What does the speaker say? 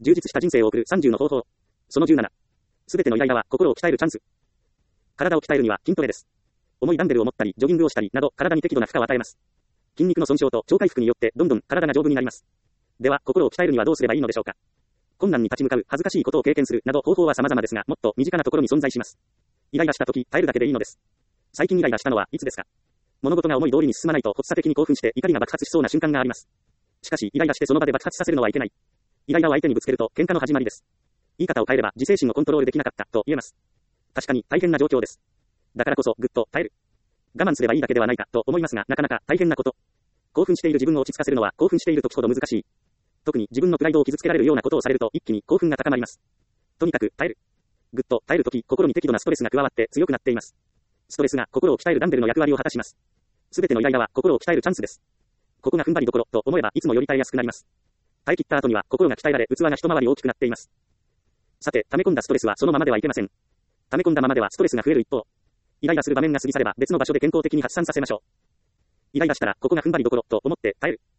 充実した人生を送る30の方法。その17。すべてのイライラは心を鍛えるチャンス。体を鍛えるには筋トレです。重いダンベルを持ったり、ジョギングをしたりなど、体に適度な負荷を与えます。筋肉の損傷と超回復によって、どんどん体が丈夫になります。では、心を鍛えるにはどうすればいいのでしょうか。困難に立ち向かう、恥ずかしいことを経験するなど方法は様々ですが、もっと身近なところに存在します。イライラした時、耐えるだけでいいのです。最近イライラしたのはいつですか。物事が思い通りに進まないと発作的に興奮して怒りが爆発しそうな瞬間があります。しかし、イライラしてその場で爆発させるのはいけない。イライラを相手にぶつけると喧嘩の始まりです。言い方を変えれば自制心をコントロールできなかったと言えます。確かに大変な状況です。だからこそぐっと耐える。我慢すればいいだけではないかと思いますが、なかなか大変なこと。興奮している自分を落ち着かせるのは興奮している時ほど難しい。特に自分のプライドを傷つけられるようなことをされると一気に興奮が高まります。とにかく耐える。ぐっと耐えるとき、心に適度なストレスが加わって強くなっています。ストレスが心を鍛えるダンベルの役割を果たします。すべてのイライラは心を鍛えるチャンスです。ここが踏ん張りどころと思えばいつもより耐えやすくなります。耐え切った後には心が鍛えられ器が一回り大きくなっています。さて、溜め込んだストレスはそのままではいけません。溜め込んだままではストレスが増える一方、イライラする場面が過ぎ去れば別の場所で健康的に発散させましょう。イライラしたらここが踏ん張りどころと思って耐える。